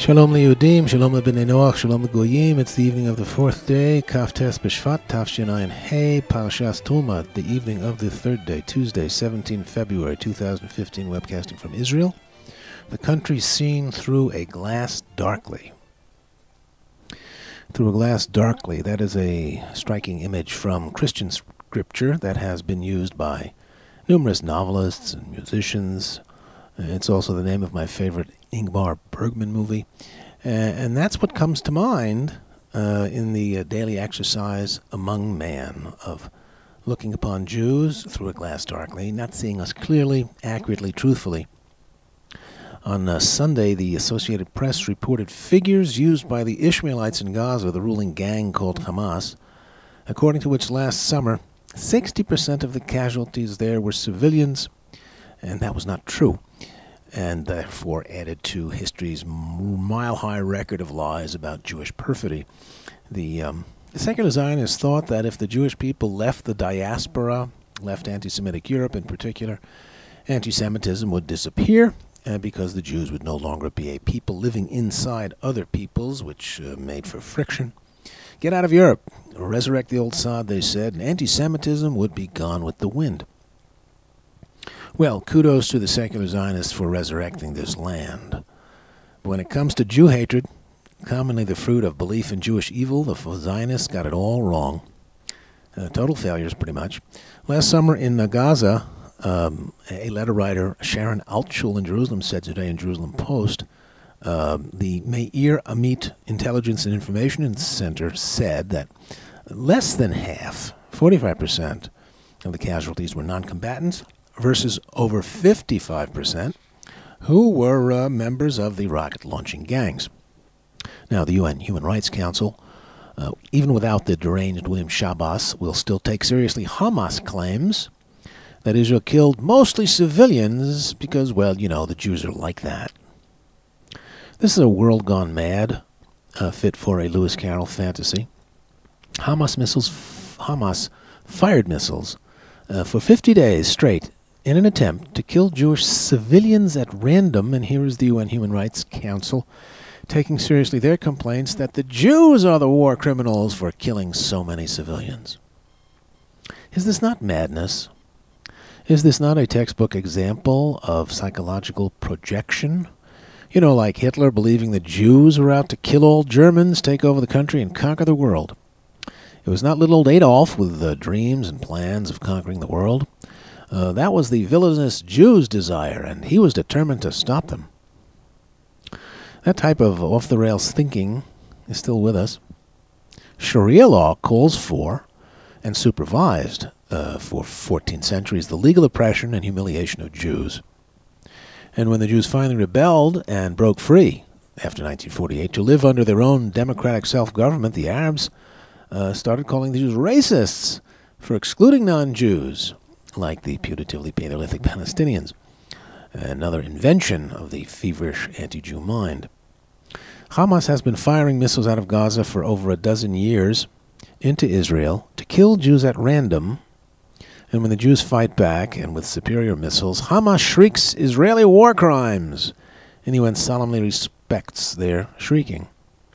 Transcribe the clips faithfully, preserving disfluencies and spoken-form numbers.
Shalom liyudim, shalom lebnei noach, shalom legoyim. It's the evening of the fourth day, Kaf Tes B'Shvat, Tafshin Ayin Hey, Parashas Tulma, the evening of the third day, Tuesday, the seventeenth of February, two thousand fifteen, webcasting from Israel. The country seen through a glass darkly. Through a glass darkly, that is a striking image from Christian scripture that has been used by numerous novelists and musicians. It's also the name of my favorite Ingmar Bergman movie. Uh, and that's what comes to mind uh, in the uh, daily exercise among man of looking upon Jews through a glass darkly, not seeing us clearly, accurately, truthfully. On uh, Sunday, the Associated Press reported figures used by the Ishmaelites in Gaza, the ruling gang called Hamas, according to which last summer, sixty percent of the casualties there were civilians, and that was not true, and therefore added to history's mile-high record of lies about Jewish perfidy. The, um, the secular Zionists thought that if the Jewish people left the diaspora, left anti-Semitic Europe in particular, anti-Semitism would disappear, uh, because the Jews would no longer be a people living inside other peoples, which uh, made for friction. Get out of Europe, resurrect the old sod, they said, and anti-Semitism would be gone with the wind. Well, kudos to the secular Zionists for resurrecting this land. But when it comes to Jew hatred, commonly the fruit of belief in Jewish evil, the Zionists got it all wrong. Uh, total failures, pretty much. Last summer in uh, Gaza, um, a letter writer, Sharon Altschul in Jerusalem, said today in Jerusalem Post, uh, the Meir Amit Intelligence and Information Center said that less than half, forty-five percent, of the casualties were non-combatants, versus over fifty-five percent who were uh, members of the rocket-launching gangs. Now, the U N Human Rights Council, uh, even without the deranged William Shabbos, will still take seriously Hamas claims that Israel killed mostly civilians because, well, you know, the Jews are like that. This is a world gone mad, uh, fit for a Lewis Carroll fantasy. Hamas missiles, f- Hamas fired missiles uh, for fifty days straight in an attempt to kill Jewish civilians at random, and here is the U N Human Rights Council taking seriously their complaints that the Jews are the war criminals for killing so many civilians. Is this not madness? Is this not a textbook example of psychological projection? You know, like Hitler believing the Jews were out to kill all Germans, take over the country, and conquer the world. It was not little old Adolf with the dreams and plans of conquering the world. Uh, that was the villainous Jews' desire, and he was determined to stop them. That type of off-the-rails thinking is still with us. Sharia law calls for and supervised uh, for fourteen centuries the legal oppression and humiliation of Jews. And when the Jews finally rebelled and broke free after nineteen forty-eight to live under their own democratic self-government, the Arabs uh, started calling the Jews racists for excluding non-Jews, like the putatively Paleolithic Palestinians, another invention of the feverish anti-Jew mind. Hamas has been firing missiles out of Gaza for over a dozen years into Israel to kill Jews at random, and when the Jews fight back, and with superior missiles, Hamas shrieks Israeli war crimes, and the U N solemnly respects their shrieking.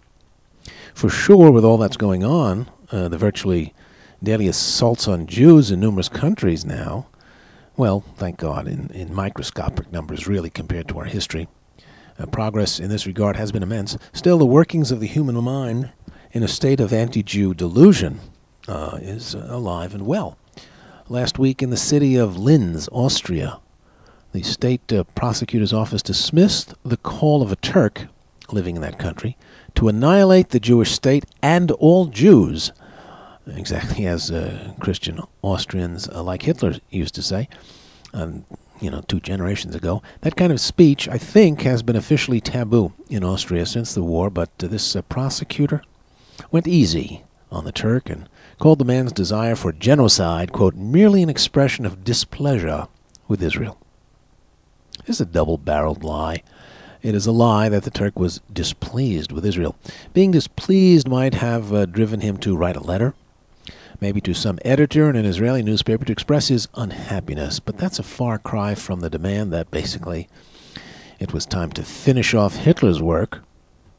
For sure, with all that's going on, uh, the virtually daily assaults on Jews in numerous countries now, well, thank God, in, in microscopic numbers really compared to our history. Uh, progress in this regard has been immense. Still, the workings of the human mind in a state of anti-Jew delusion uh, is uh, alive and well. Last week in the city of Linz, Austria, the state uh, prosecutor's office dismissed the call of a Turk living in that country to annihilate the Jewish state and all Jews, exactly as uh, Christian Austrians uh, like Hitler used to say, um, you know, two generations ago. That kind of speech, I think, has been officially taboo in Austria since the war, but uh, this uh, prosecutor went easy on the Turk and called the man's desire for genocide, quote, merely an expression of displeasure with Israel. This is a double-barreled lie. It is a lie that the Turk was displeased with Israel. Being displeased might have uh, driven him to write a letter, maybe to some editor in an Israeli newspaper to express his unhappiness, but that's a far cry from the demand that basically it was time to finish off Hitler's work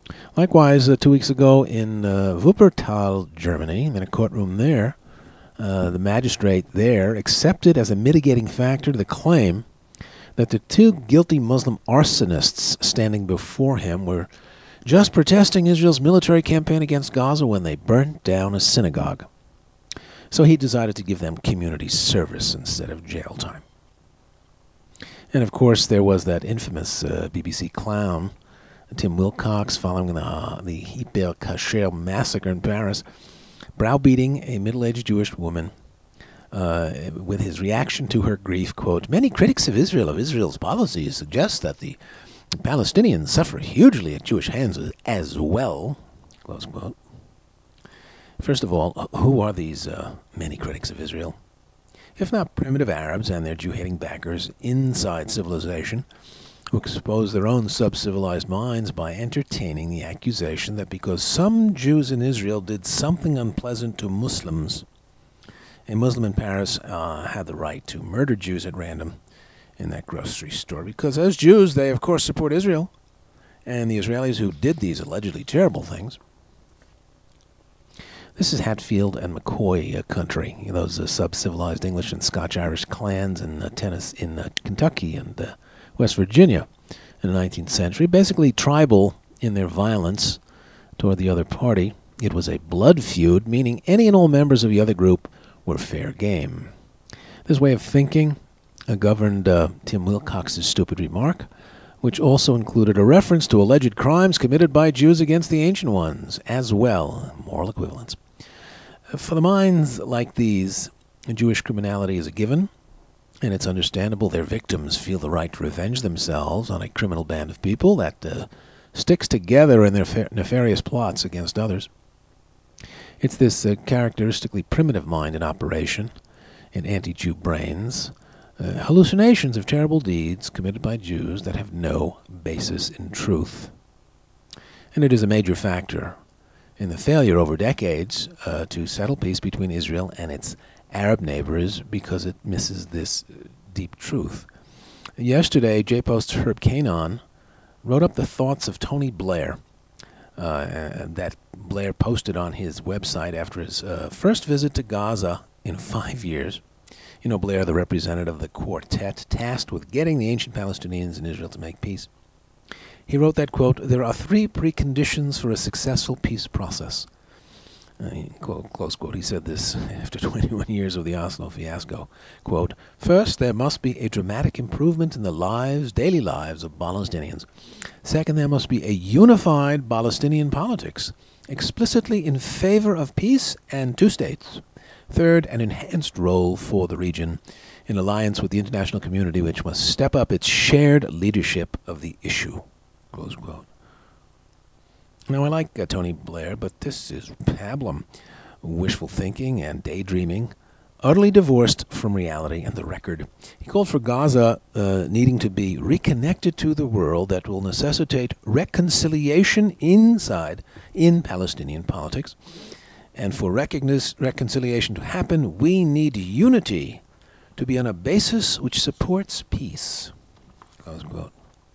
Likewise, uh, two weeks ago in uh, Wuppertal, Germany, in a courtroom there, uh, the magistrate there accepted as a mitigating factor the claim that the two guilty Muslim arsonists standing before him were just protesting Israel's military campaign against Gaza when they burnt down a synagogue. So he decided to give them community service instead of jail time. And of course, there was that infamous uh, B B C clown, Tim Wilcox, following the, uh, the Hyper Cacher massacre in Paris, browbeating a middle-aged Jewish woman uh, with his reaction to her grief, quote, "Many critics of Israel, of Israel's policies, suggest that the Palestinians suffer hugely at Jewish hands as well," close quote. First of all, who are these uh, many critics of Israel? If not primitive Arabs and their Jew-hating backers inside civilization, who expose their own sub-civilized minds by entertaining the accusation that because some Jews in Israel did something unpleasant to Muslims, a Muslim in Paris uh, had the right to murder Jews at random in that grocery store, because as Jews, they of course support Israel and the Israelis who did these allegedly terrible things. This is Hatfield and McCoy uh, country, you know, those uh, sub-civilized English and Scotch-Irish clans in uh, Tennessee, in uh, Kentucky and uh, West Virginia in the nineteenth century, basically tribal in their violence toward the other party. It was a blood feud, meaning any and all members of the other group were fair game. This way of thinking uh, governed uh, Tim Wilcox's stupid remark, which also included a reference to alleged crimes committed by Jews against the Ancient Ones, as well, moral equivalence. For the minds like these, Jewish criminality is a given, and it's understandable their victims feel the right to revenge themselves on a criminal band of people that uh, sticks together in their fa- nefarious plots against others. It's this uh, characteristically primitive mind in operation in anti-Jew brains, uh, hallucinations of terrible deeds committed by Jews that have no basis in truth. And it is a major factor in the failure over decades uh, to settle peace between Israel and its Arab neighbors, because it misses this deep truth. Yesterday, J-Post's Herb Canon wrote up the thoughts of Tony Blair, uh, that Blair posted on his website after his uh, first visit to Gaza in five years. You know, Blair, the representative of the quartet tasked with getting the ancient Palestinians in Israel to make peace. He wrote that, quote, "There are three preconditions for a successful peace process." Uh, quote, close quote. He said this after twenty-one years of the Oslo fiasco. Quote, "First, there must be a dramatic improvement in the lives, daily lives of Palestinians. Second, there must be a unified Palestinian politics, explicitly in favor of peace and two states. Third, an enhanced role for the region in alliance with the international community, which must step up its shared leadership of the issue." Close quote. Now, I like uh, Tony Blair, but this is pablum, wishful thinking and daydreaming, utterly divorced from reality and the record. He called for Gaza uh, needing to be reconnected to the world that will necessitate reconciliation inside, in Palestinian politics. And for recogniz- reconciliation to happen, we need unity to be on a basis which supports peace. Close quote.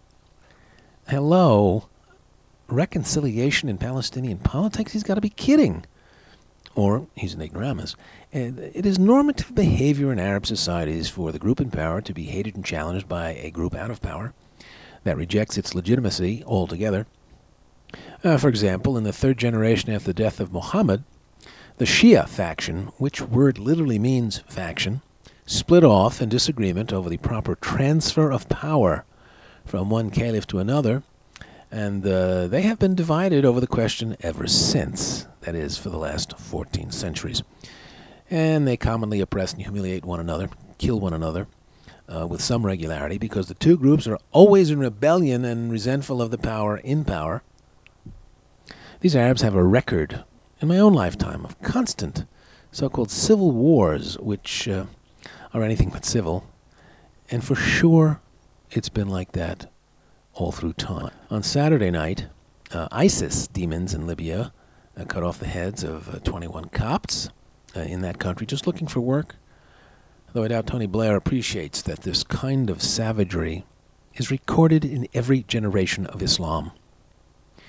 Hello? Reconciliation in Palestinian politics? He's got to be kidding. Or he's an ignoramus. It is normative behavior in Arab societies for the group in power to be hated and challenged by a group out of power that rejects its legitimacy altogether. Uh, for example, in the third generation after the death of Muhammad, the Shia faction, which word literally means faction, split off in disagreement over the proper transfer of power from one caliph to another, and uh, they have been divided over the question ever since, that is, for the last fourteen centuries. And they commonly oppress and humiliate one another, kill one another, uh, with some regularity, because the two groups are always in rebellion and resentful of the power in power. These Arabs have a record, in my own lifetime, of constant so-called civil wars, which uh, are anything but civil, and for sure it's been like that all through time. On Saturday night, uh, ISIS demons in Libya uh, cut off the heads of uh, twenty-one Copts uh, in that country just looking for work, though I doubt Tony Blair appreciates that this kind of savagery is recorded in every generation of Islam.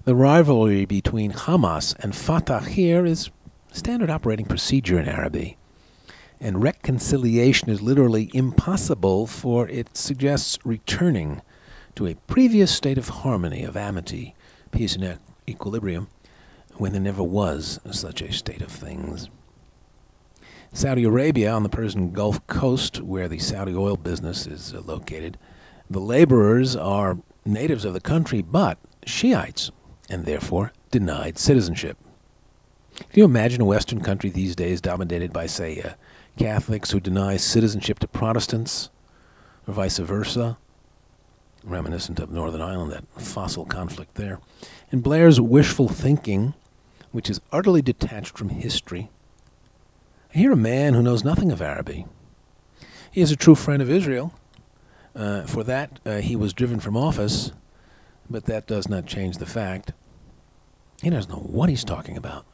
The rivalry between Hamas and Fatah here is standard operating procedure in Araby, and reconciliation is literally impossible, for it suggests returning to a previous state of harmony, of amity, peace, and e- equilibrium, when there never was such a state of things. Saudi Arabia, on the Persian Gulf Coast, where the Saudi oil business is uh, located, the laborers are natives of the country, but Shiites, and therefore denied citizenship. Can you imagine a Western country these days dominated by, say, uh, Catholics who deny citizenship to Protestants, or vice versa? Reminiscent of Northern Ireland, that fossil conflict there. And Blair's wishful thinking, which is utterly detached from history. I hear a man who knows nothing of Araby. He is a true friend of Israel. Uh, for that, uh, he was driven from office, but that does not change the fact he doesn't know what he's talking about.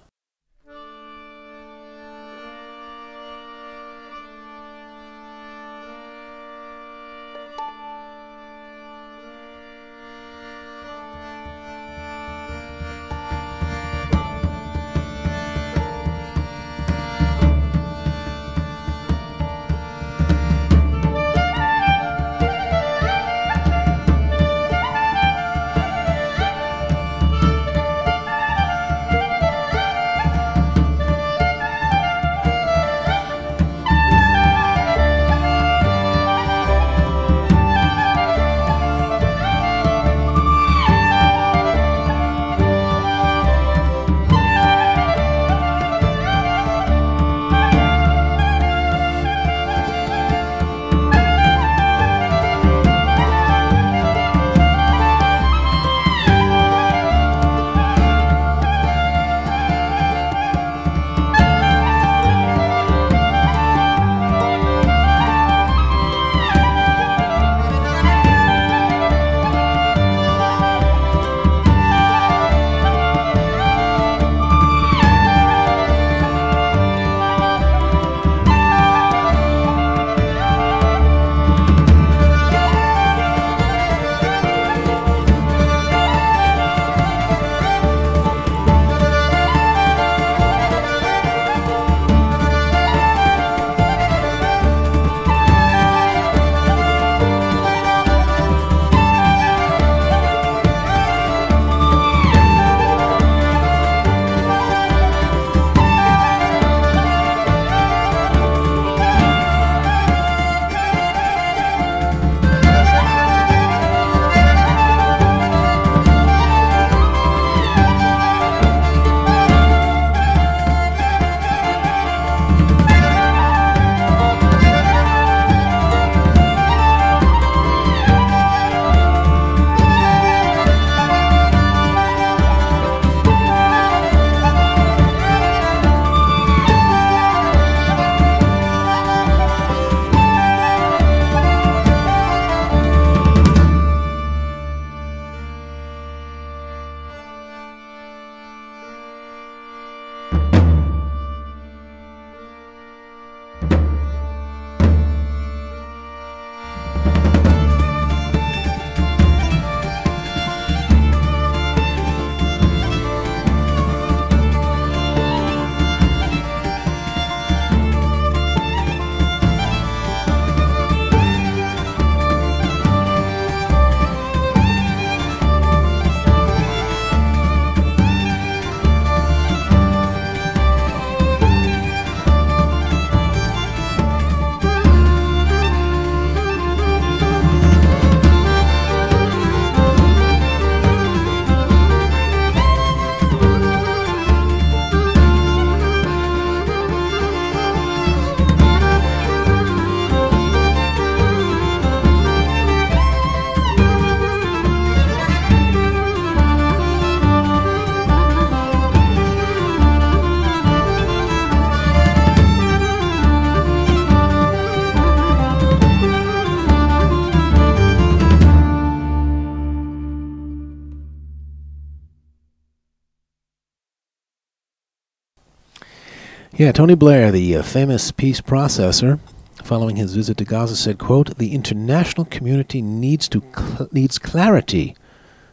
Yeah, Tony Blair, the uh, famous peace processor, following his visit to Gaza, said, quote, "The international community needs to cl- needs clarity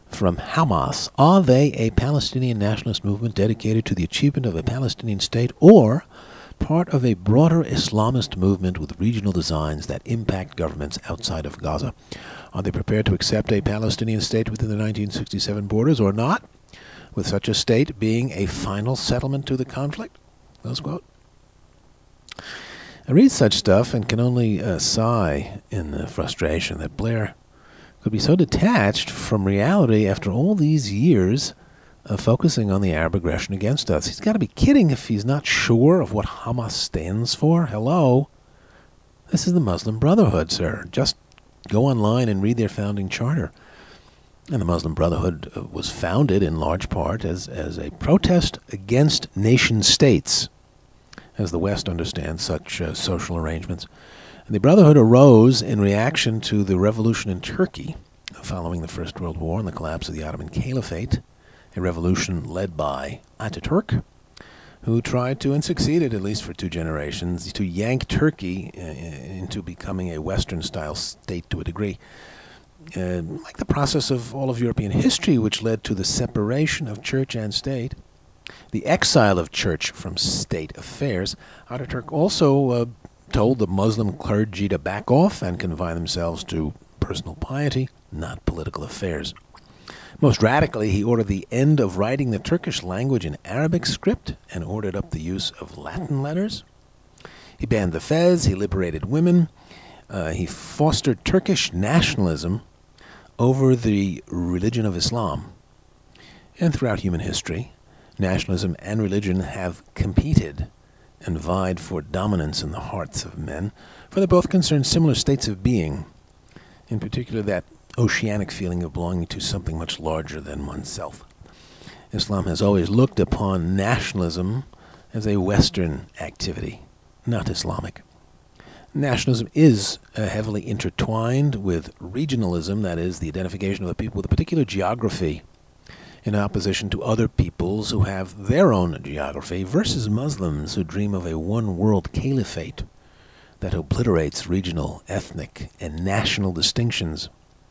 from Hamas. Are they a Palestinian nationalist movement dedicated to the achievement of a Palestinian state, or part of a broader Islamist movement with regional designs that impact governments outside of Gaza? Are they prepared to accept a Palestinian state within the nineteen sixty-seven borders or not, with such a state being a final settlement to the conflict? Close quote. I read such stuff and can only uh, sigh in the frustration that Blair could be so detached from reality after all these years of focusing on the Arab aggression against us. He's got to be kidding if he's not sure of what Hamas stands for. Hello? This is the Muslim Brotherhood, sir. Just go online and read their founding charter. And the Muslim Brotherhood uh, was founded in large part as, as a protest against nation states, as the West understands such uh, social arrangements. And the Brotherhood arose in reaction to the revolution in Turkey following the First World War and the collapse of the Ottoman Caliphate, a revolution led by Ataturk, who tried to, and succeeded at least for two generations, to yank Turkey uh, into becoming a Western-style state to a degree. Uh, like the process of all of European history, which led to the separation of church and state, the exile of church from state affairs, Ataturk also uh, told the Muslim clergy to back off and confine themselves to personal piety, not political affairs. Most radically, he ordered the end of writing the Turkish language in Arabic script and ordered up the use of Latin letters. He banned the fez, he liberated women, uh, he fostered Turkish nationalism over the religion of Islam. And throughout human history, nationalism and religion have competed and vied for dominance in the hearts of men, for they both concern similar states of being, in particular that oceanic feeling of belonging to something much larger than oneself. Islam has always looked upon nationalism as a Western activity, not Islamic. Nationalism is uh, heavily intertwined with regionalism, that is, the identification of the people with a particular geography in opposition to other peoples who have their own geography, versus Muslims who dream of a one-world caliphate that obliterates regional, ethnic, and national distinctions.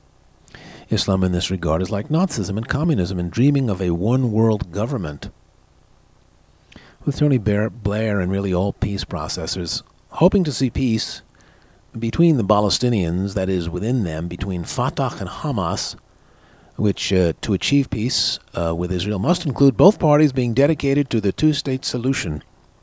Islam in this regard is like Nazism and communism in dreaming of a one-world government. With Tony Blair and really all peace processors hoping to see peace between the Palestinians, that is, within them, between Fatah and Hamas, which, uh, to achieve peace uh, with Israel, must include both parties being dedicated to the two-state solution.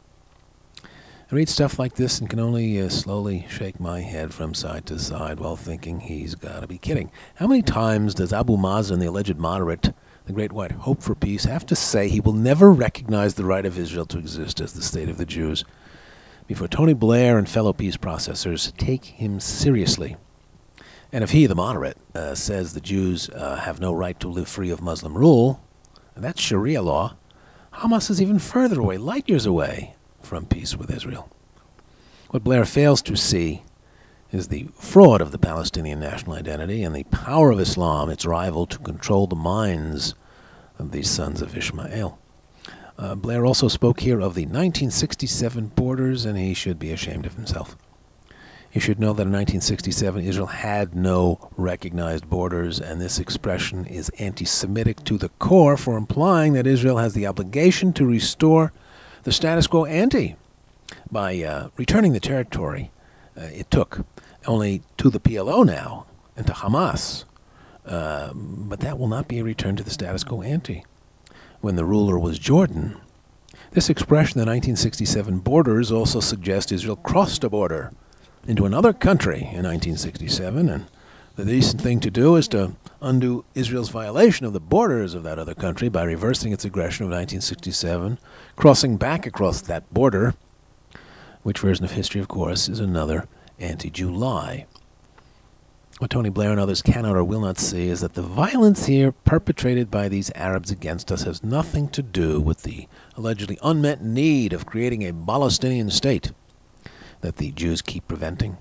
I read stuff like this and can only uh, slowly shake my head from side to side while thinking he's got to be kidding. How many times does Abu Mazen, the alleged moderate, the great white hope for peace, have to say he will never recognize the right of Israel to exist as the state of the Jews before Tony Blair and fellow peace processors take him seriously? And if he, the moderate, uh, says the Jews uh, have no right to live free of Muslim rule, and that's Sharia law, Hamas is even further away, light years away, from peace with Israel. What Blair fails to see is the fraud of the Palestinian national identity and the power of Islam, its rival, to control the minds of these sons of Ishmael. Uh, Blair also spoke here of the nineteen sixty-seven borders, and he should be ashamed of himself. You should know that in nineteen sixty-seven, Israel had no recognized borders, and this expression is anti-Semitic to the core for implying that Israel has the obligation to restore the status quo ante by uh, returning the territory uh, it took, only to the P L O now and to Hamas. Uh, but that will not be a return to the status quo ante. When the ruler was Jordan, this expression, the nineteen sixty-seven borders, also suggests Israel crossed a border into another country in nineteen sixty-seven, and the decent thing to do is to undo Israel's violation of the borders of that other country by reversing its aggression of nineteen sixty-seven, crossing back across that border, which version of history, of course, is another anti-Jew lie. What Tony Blair and others cannot or will not see is that the violence here perpetrated by these Arabs against us has nothing to do with the allegedly unmet need of creating a Palestinian state that the Jews keep preventing.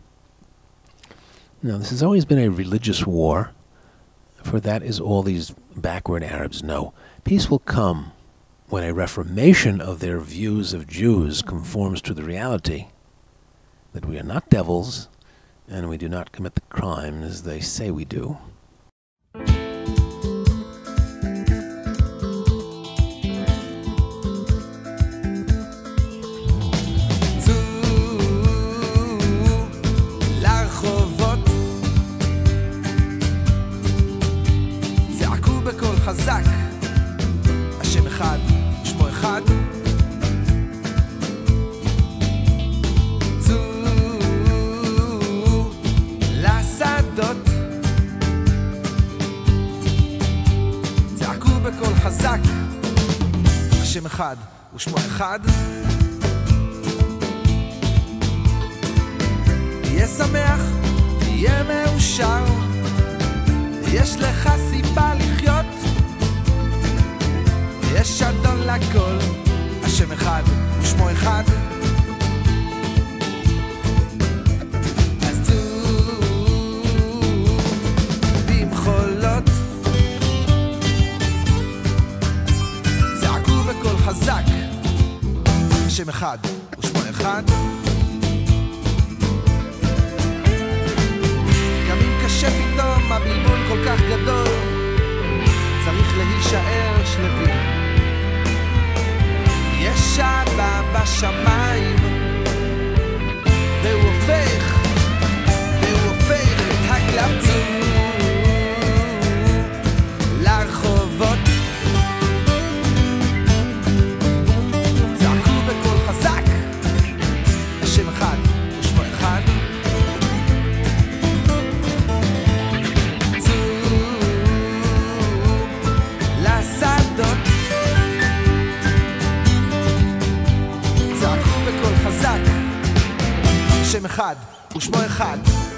Now, this has always been a religious war, for that is all these backward Arabs know. Peace will come when a reformation of their views of Jews conforms to the reality that we are not devils and we do not commit the crimes they say we do. השם אחד ושמו אחד. תהיה שמח, תהיה מאושר, יש לך סיבה לחיות, יש אדון לכל, השם אחד ושמו אחד. אז צאו במחולות, צעקו בקול חזק, השם אחד ושמו אחד. גם אם קשה פתאום, הבלבול כל כך גדול, צריך להישאר שלבים. יש אבא בשמיים, והוא הופך, והוא הופך את הקלפים לרחובות. צעקו בקול חזק, השם אחד ושמו אחד. שם אחד ושמו אחד.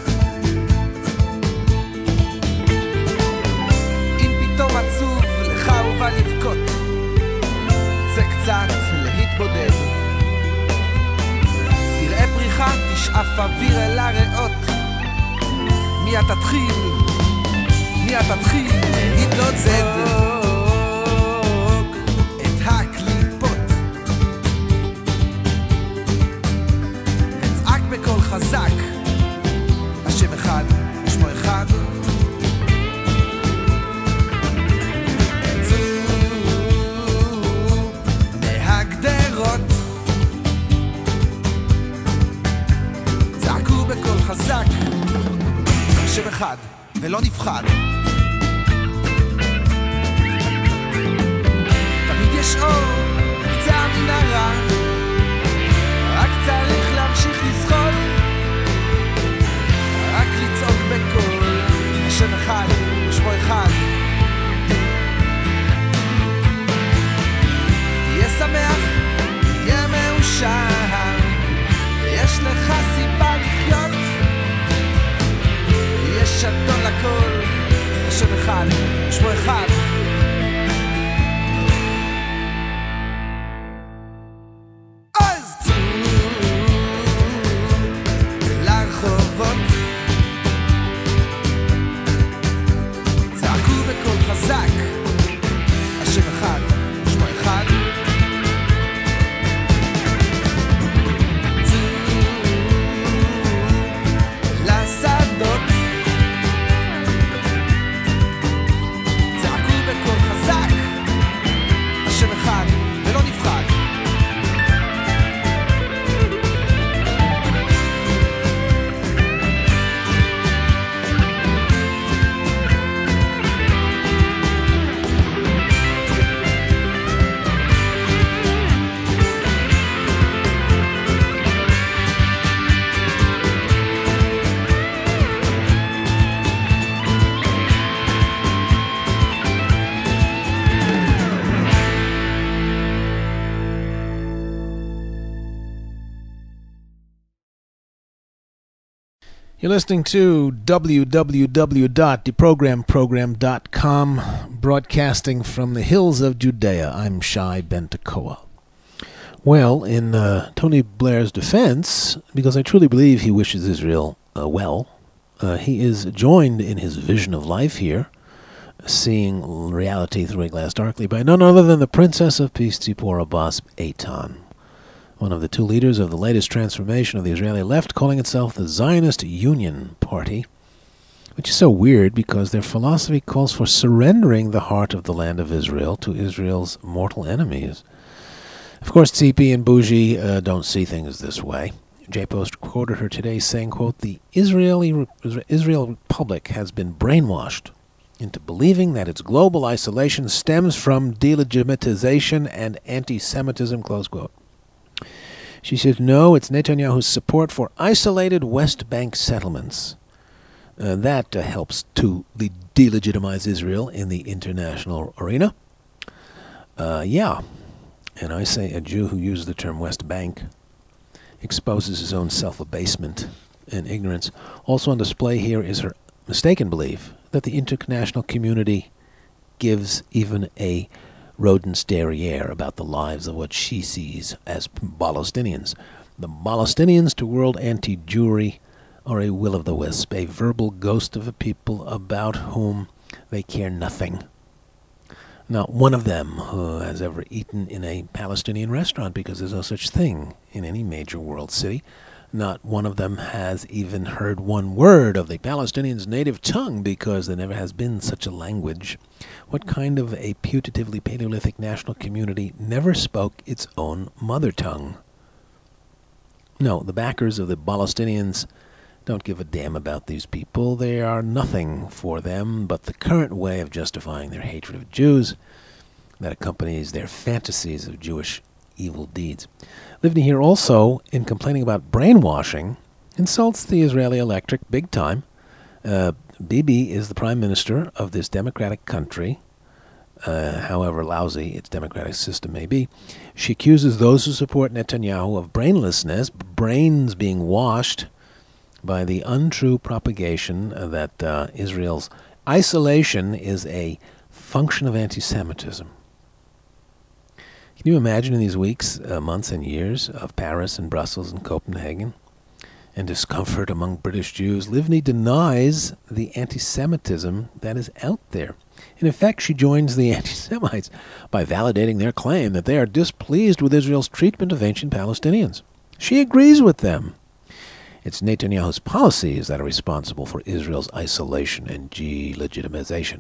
אם פתאום עצוב לך ובא לבכות, זה קצת להתבודד. תראה פריחה, תשאף אוויר אל הריאות. מי אתה תתחיל, מי אתה תתחיל להתלוצד את הקליפות. וצעק בקול חזק, השם אחד ושמו אחד. מהגדרות צעקו בקול חזק, השם אחד ולא נפחד. תמיד יש אור בקצה המנהרה, רק צריך להמשיך לזחול, רק לצעוק בקול, השם אחד ושמו אחד. תהיה שמח, תהיה מאושר, יש לך סיבה לחיות, יש אדון לכל, השם אחד ושמו אחד. אז צאו לרחובות, צעקו בקול חזק, השם אחד ושמו אחד. You're listening to w w w dot deprogram program dot com, broadcasting from the hills of Judea. I'm Shai Ben Tekoa. Well, in uh, Tony Blair's defense, because I truly believe he wishes Israel uh, well, uh, he is joined in his vision of life here, seeing reality through a glass darkly, by none other than the Princess of Peace, Tzipora Bas Eitan, one of the two leaders of the latest transformation of the Israeli left, calling itself the Zionist Union Party, which is so weird because their philosophy calls for surrendering the heart of the land of Israel to Israel's mortal enemies. Of course, Tzipi and Bougie uh, don't see things this way. J-Post quoted her today saying, quote, "The Israeli Israel Republic has been brainwashed into believing that its global isolation stems from delegitimization and anti-Semitism," close quote. She said, no, it's Netanyahu's support for isolated West Bank settlements. Uh, that uh, helps to le- delegitimize Israel in the international arena. Uh, yeah, And I say a Jew who uses the term West Bank exposes his own self-abasement and ignorance. Also on display here is her mistaken belief that the international community gives even a rodent's derriere about the lives of what she sees as Palestinians. The Palestinians to world anti-Jewry are a will-o'-the-wisp, a verbal ghost of a people about whom they care nothing. Not one of them who has ever eaten in a Palestinian restaurant, because there's no such thing in any major world city. Not one of them has even heard one word of the Palestinians' native tongue, because there never has been such a language. What kind of a putatively Paleolithic national community never spoke its own mother tongue? No, the backers of the Palestinians don't give a damn about these people. They are nothing for them but the current way of justifying their hatred of Jews that accompanies their fantasies of Jewish evil deeds. Livni here also, in complaining about brainwashing, insults the Israeli electorate big time. Uh, Bibi is the prime minister of this democratic country, uh, however lousy its democratic system may be. She accuses those who support Netanyahu of brainlessness, brains being washed by the untrue propagation that uh, Israel's isolation is a function of anti-Semitism. Can you imagine in these weeks, uh, months, and years of Paris and Brussels and Copenhagen and discomfort among British Jews, Livni denies the anti-Semitism that is out there. In effect, she joins the anti-Semites by validating their claim that they are displeased with Israel's treatment of ancient Palestinians. She agrees with them. It's Netanyahu's policies that are responsible for Israel's isolation and delegitimization.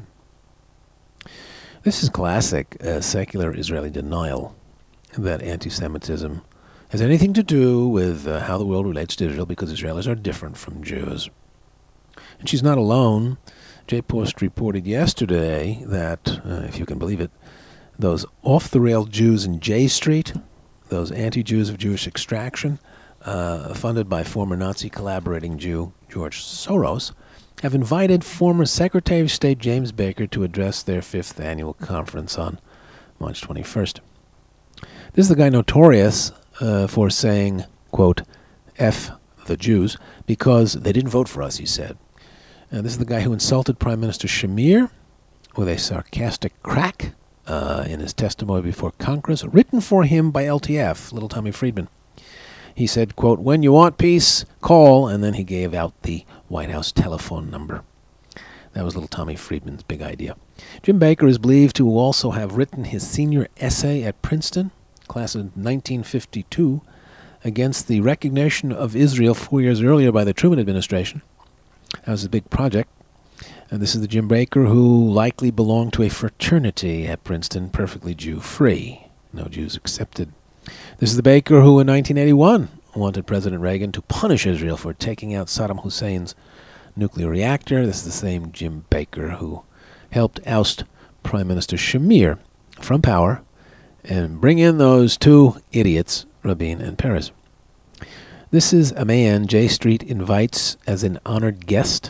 This is classic uh, secular Israeli denial that anti-Semitism has anything to do with uh, how the world relates to Israel, because Israelis are different from Jews. And she's not alone. J-Post reported yesterday that, uh, if you can believe it, those off-the-rail Jews in J Street, those anti-Jews of Jewish extraction, Uh, funded by former Nazi collaborating Jew George Soros, have invited former Secretary of State James Baker to address their fifth annual conference on March twenty-first. This is the guy notorious uh, for saying, quote, F the Jews, because they didn't vote for us, he said. Uh, this is the guy who insulted Prime Minister Shamir with a sarcastic crack uh, in his testimony before Congress, written for him by L T F, Little Tommy Friedman. He said, quote, when you want peace, call, and then he gave out the White House telephone number. That was Little Tommy Friedman's big idea. Jim Baker is believed to also have written his senior essay at Princeton, class of nineteen fifty-two, against the recognition of Israel four years earlier by the Truman administration. That was a big project. And this is the Jim Baker who likely belonged to a fraternity at Princeton, perfectly Jew-free. No Jews accepted. This is the Baker who in nineteen eighty-one wanted President Reagan to punish Israel for taking out Saddam Hussein's nuclear reactor. This is the same Jim Baker who helped oust Prime Minister Shamir from power and bring in those two idiots, Rabin and Peres. This is a man J Street invites as an honored guest.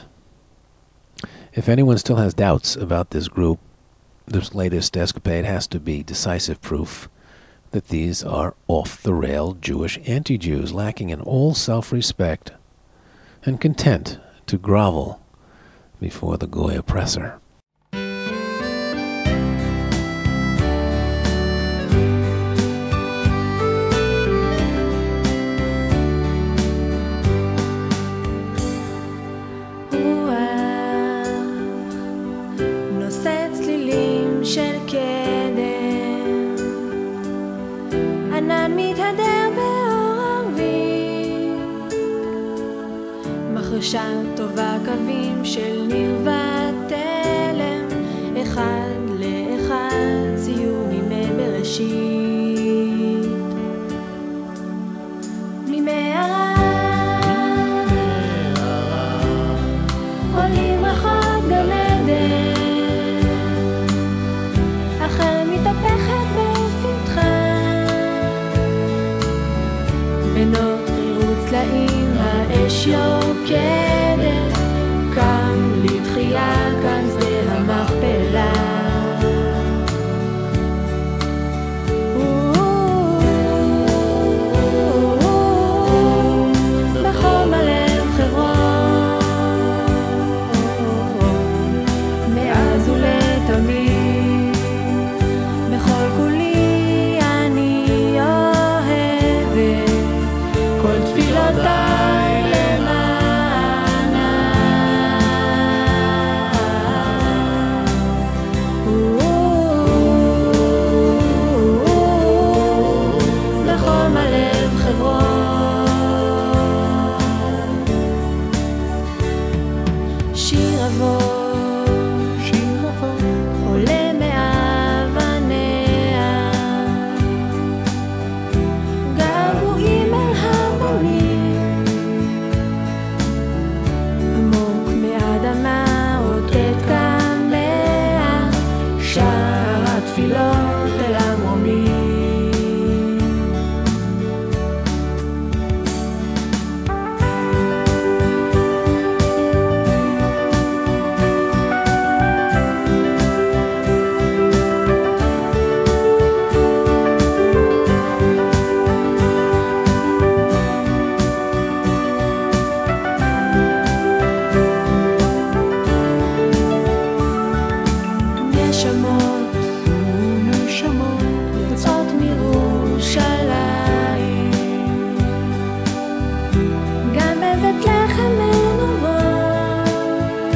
If anyone still has doubts about this group, this latest escapade has to be decisive proof that these are off-the-rail Jewish anti-Jews, lacking in all self-respect and content to grovel before the Goy oppressor. שם טובה קווים של ניר ותלם, אחד לאחד ציור מימי בראשית. ממערה עולים רחוק גן עדן, אחר מתהפכת בפתחה, בנות רירות צלעים האש יוקדת, שיר אבות, שיר אבות, עולה מאבניה, געגועים אל הבונים, עמוק מאדמה אותת קמע, שר התפילות אל המרומים. נשמות ונשמות, יוצאות מירושלים, גם בבית לחם מנורות,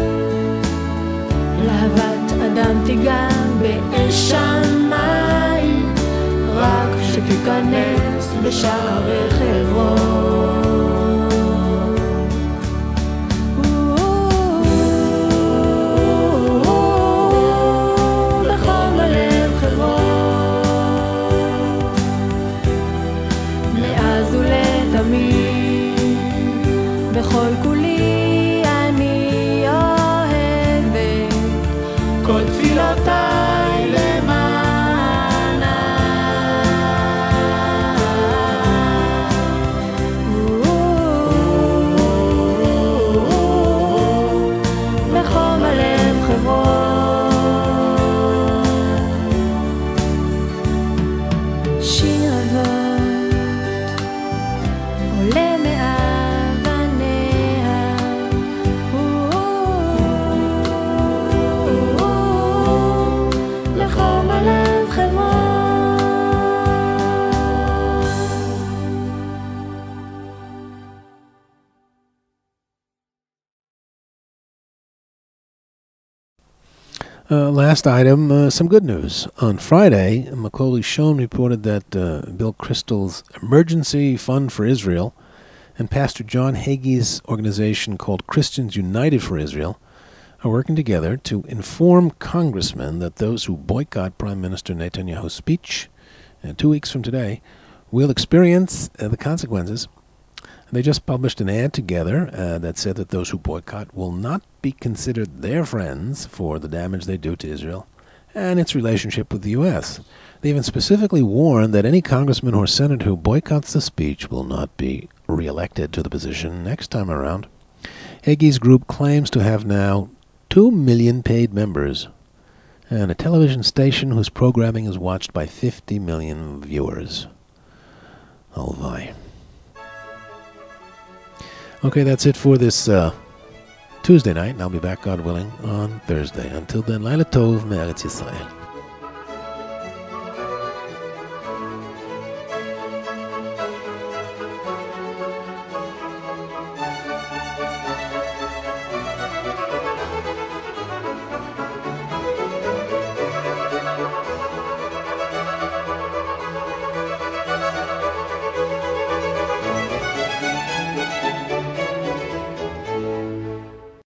להבת אדם תיגם באש שמיים, רק שתיכנס בשערי חברון. בחום הלב חברון, מאז ולתמיד, בכל כולי אני אוהבת, כל תפילותיי למענה. בחום הלב חברון, שיר אבות עולה מאבניה, לחום הלב חברון. Uh, last item, uh, some good news. On Friday, Macaulay Schoen reported that uh, Bill Kristol's Emergency Fund for Israel and Pastor John Hagee's organization called Christians United for Israel are working together to inform congressmen that those who boycott Prime Minister Netanyahu's speech uh, two weeks from today will experience uh, the consequences. They just published an ad together uh, that said that those who boycott will not be considered their friends for the damage they do to Israel and its relationship with the U S. They even specifically warned that any congressman or senator who boycotts the speech will not be reelected to the position next time around. Hagee's group claims to have now two million paid members and a television station whose programming is watched by fifty million viewers. Alvai. Okay, that's it for this uh, Tuesday night, and I'll be back, God willing, on Thursday. Until then, Laila Tov, Me'eretz Yisrael.